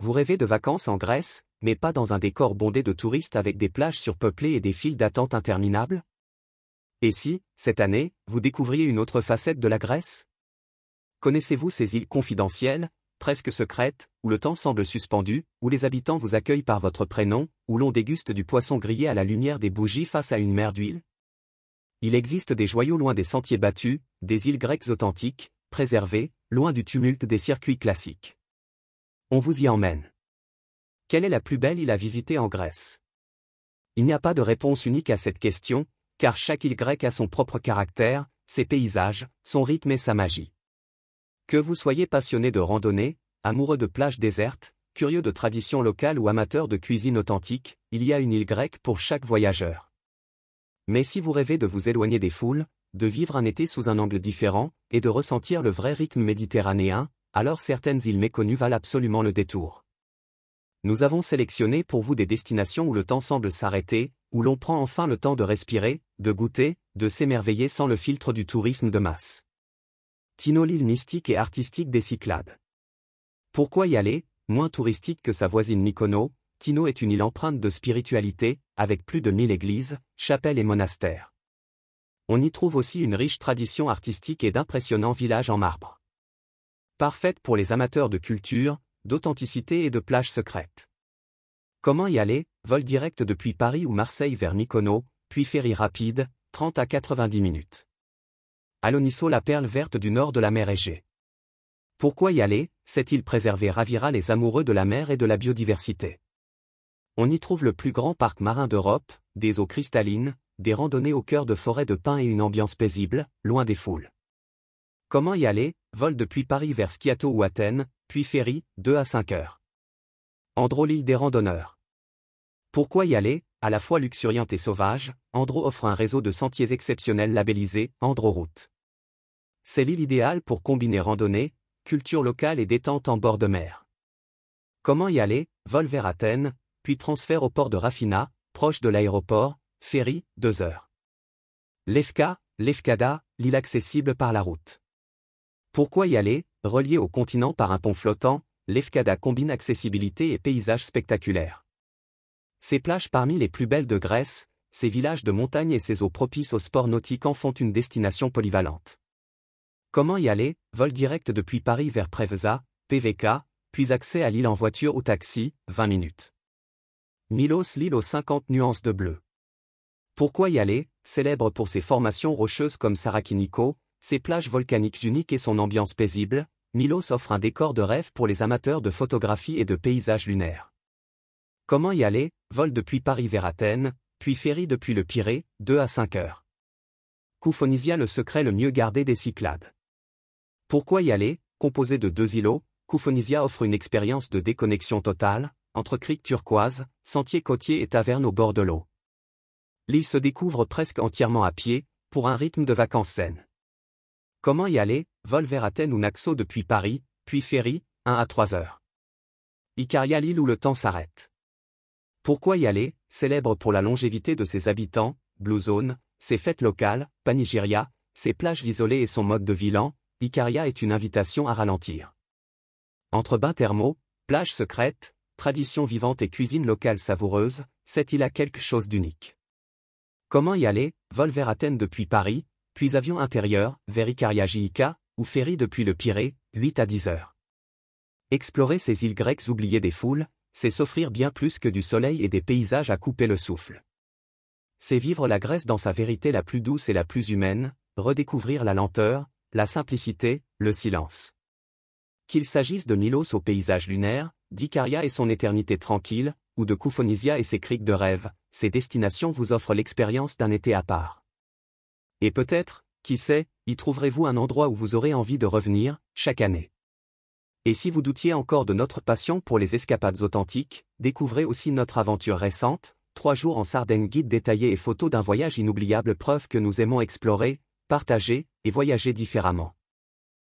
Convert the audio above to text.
Vous rêvez de vacances en Grèce, mais pas dans un décor bondé de touristes avec des plages surpeuplées et des files d'attente interminables? Et si, cette année, vous découvriez une autre facette de la Grèce? Connaissez-vous ces îles confidentielles, presque secrètes, où le temps semble suspendu, où les habitants vous accueillent par votre prénom, où l'on déguste du poisson grillé à la lumière des bougies face à une mer d'huile? Il existe des joyaux loin des sentiers battus, des îles grecques authentiques, préservées, loin du tumulte des circuits classiques. On vous y emmène. Quelle est la plus belle île à visiter en Grèce? Il n'y a pas de réponse unique à cette question, car chaque île grecque a son propre caractère, ses paysages, son rythme et sa magie. Que vous soyez passionné de randonnée, amoureux de plages désertes, curieux de traditions locales ou amateur de cuisine authentique, il y a une île grecque pour chaque voyageur. Mais si vous rêvez de vous éloigner des foules, de vivre un été sous un angle différent, et de ressentir le vrai rythme méditerranéen, alors certaines îles méconnues valent absolument le détour. Nous avons sélectionné pour vous des destinations où le temps semble s'arrêter, où l'on prend enfin le temps de respirer, de goûter, de s'émerveiller sans le filtre du tourisme de masse. Tino, l'île mystique et artistique des Cyclades. Pourquoi y aller? Moins touristique que sa voisine Mykonos, Tino est une île empreinte de spiritualité, avec plus de 1000 églises, chapelles et monastères. On y trouve aussi une riche tradition artistique et d'impressionnants villages en marbre. Parfaite pour les amateurs de culture, d'authenticité et de plages secrètes. Comment y aller? Vol direct depuis Paris ou Marseille vers Mykonos, puis ferry rapide, 30 à 90 minutes. Aloniso, la perle verte du nord de la mer Égée. Pourquoi y aller? Cette île préservée ravira les amoureux de la mer et de la biodiversité. On y trouve le plus grand parc marin d'Europe, des eaux cristallines, des randonnées au cœur de forêts de pins et une ambiance paisible, loin des foules. Comment y aller? Vol depuis Paris vers Skiathos ou Athènes, puis ferry, 2 à 5 heures. Andros, l'île des randonneurs. Pourquoi y aller? À la fois luxuriante et sauvage, Andros offre un réseau de sentiers exceptionnels labellisés Androroute. C'est l'île idéale pour combiner randonnée, culture locale et détente en bord de mer. Comment y aller? Vol vers Athènes, puis transfert au port de Rafina, proche de l'aéroport, ferry, 2 heures. Lefka, Lefkada, l'île accessible par la route. Pourquoi y aller? Relié au continent par un pont flottant, Lefkada combine accessibilité et paysages spectaculaires. Ses plages parmi les plus belles de Grèce, ses villages de montagne et ses eaux propices au sport nautique en font une destination polyvalente. Comment y aller? Vol direct depuis Paris vers Preveza, PVK, puis accès à l'île en voiture ou taxi, 20 minutes. Milos, l'île aux 50 nuances de bleu. Pourquoi y aller? Célèbre pour ses formations rocheuses comme Sarakiniko, ses plages volcaniques uniques et son ambiance paisible, Milos offre un décor de rêve pour les amateurs de photographie et de paysages lunaires. Comment y aller? Vol depuis Paris vers Athènes, puis ferry depuis le Pirée, 2 à 5 heures. Koufonisia, le secret le mieux gardé des Cyclades. Pourquoi y aller? Composé de 2 îlots, Koufonisia offre une expérience de déconnexion totale, entre criques turquoises, sentiers côtiers et tavernes au bord de l'eau. L'île se découvre presque entièrement à pied, pour un rythme de vacances saines. Comment y aller? Vol vers Athènes ou Naxos depuis Paris, puis ferry, 1 à 3 heures. Ikaria, l'île où le temps s'arrête. Pourquoi y aller? Célèbre pour la longévité de ses habitants, Blue Zone, ses fêtes locales, Panegyria, ses plages isolées et son mode de vie lent, Ikaria est une invitation à ralentir. Entre bains thermaux, plages secrètes, traditions vivantes et cuisine locale savoureuse, cette île a quelque chose d'unique. Comment y aller? Vol vers Athènes depuis Paris, puis avion intérieur, vers Ikaria JICA, ou ferry depuis le Pirée, 8 à 10 heures. Explorer ces îles grecques oubliées des foules, c'est s'offrir bien plus que du soleil et des paysages à couper le souffle. C'est vivre la Grèce dans sa vérité la plus douce et la plus humaine, redécouvrir la lenteur, la simplicité, le silence. Qu'il s'agisse de Milos au paysage lunaire, d'Ikaria et son éternité tranquille, ou de Koufonisia et ses criques de rêve, ces destinations vous offrent l'expérience d'un été à part. Et peut-être, qui sait, y trouverez-vous un endroit où vous aurez envie de revenir, chaque année. Et si vous doutiez encore de notre passion pour les escapades authentiques, découvrez aussi notre aventure récente, 3 jours en Sardaigne, guide détaillé et photos d'un voyage inoubliable, preuve que nous aimons explorer, partager et voyager différemment.